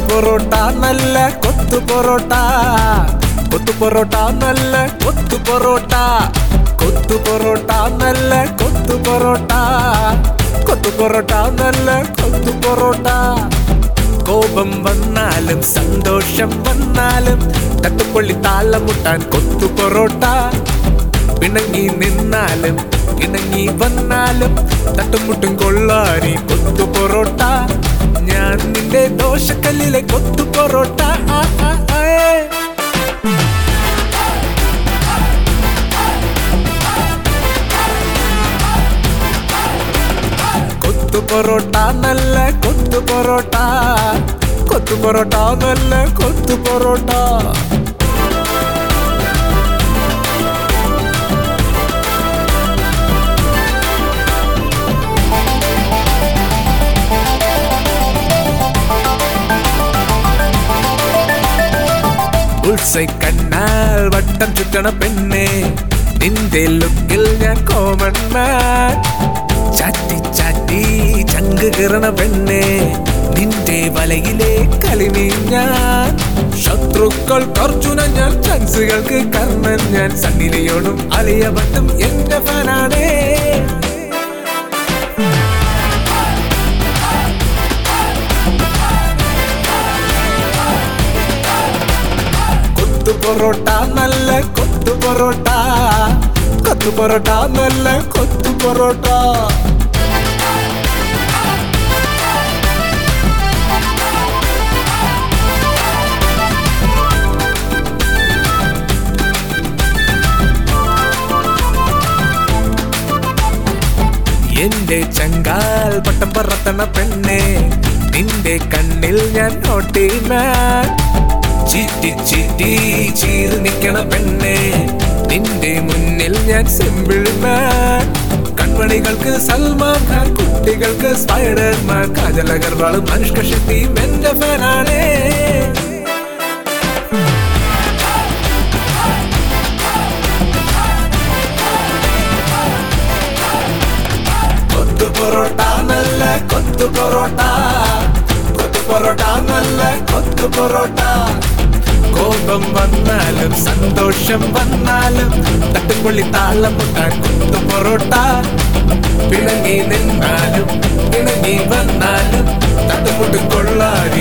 പൊറോട്ട നല്ല കൊത്തു പൊറോട്ട, കൊത്തു പൊറോട്ട നല്ല കൊത്തു പൊറോട്ട, കൊത്തു പൊറോട്ട നല്ല കൊത്തു പൊറോട്ട, കൊത്തു പൊറോട്ട നല്ല കൊത്തു പൊറോട്ട. കോപം വന്നാലും സന്തോഷം വന്നാലും തട്ടുപൊള്ളി താളമുട്ടാൻ കൊത്തു പൊറോട്ട. പിണങ്ങി നിന്നാലും ഇണങ്ങി വന്നാലും തട്ടുമുട്ടും കൊള്ളാരി കൊത്തു പൊറോട്ട. ഞാൻ നിന്റെ ദോശക്കല്ലിലെ കൊത്തു പൊറോട്ട. കൊത്തു പൊറോട്ട നല്ല കൊത്തു പൊറോട്ട, കൊത്തു പൊറോട്ട നല്ല കൊത്തു പൊറോട്ട. കണ്ണാൽ വട്ടം ചുറ്റണ പെണ്ണെ, നിന്റെ ലുക്കിൽ ഞാൻ കോമൺ മാൻ. ചാറ്റി ചാറ്റി ചങ്ക് കീറണ പെണ്ണെ, നിന്റെ വലയിലെ കളിമീൻ ഞാൻ. ശത്രുക്കൾ അർജുന ഞാൻ, ചാൻസുകൾക്ക് കർണൻ ഞാൻ. സണ്ണിലിയോടും അലിയ ഭട്ടും എന്റെ ഫാനാണേ. കൊത്തു പൊറോട്ട നല്ല കൊത്തു പൊറോട്ട, കൊത്തു പൊറോട്ട നല്ല കൊത്തു പൊറോട്ട. എന്റെ ചങ്കാൽ പട്ടം പറത്തണ പെണ്ണെ, നിന്റെ കണ്ണിൽ ഞാൻ നോട്ടി മാൻ. ചീറ്റി ചീറ്റി ചീറി നിക്കണ പെണ്ണെ, നിന്റെ മുന്നിൽ ഞാൻ സിമ്പിൾ മാൻ. കൺമണികൾക്ക് സൽമാൻ ഖാൻ, കുട്ടികൾക്ക് സ്പൈഡർമാൻ. കാജൽ അഗർവാളും അനുഷ്ക ഷെട്ടിയും എന്റെ ഫാനാണേ. കൊത്തു പൊറോട്ട നല്ല കൊത്തു പൊറോട്ട, കൊത്തു പൊറോട്ട നല്ല കൊത്തു പൊറോട്ട. കോപം വന്നാലും സന്തോഷം വന്നാലും തട്ടുപൊള്ളി താളമുട്ടാൻ കൊത്തു പൊറോട്ട. പിണങ്ങി നിന്നാലും ഇണങ്ങി വന്നാലും തട്ടുമുട്ടും കൊള്ളാരി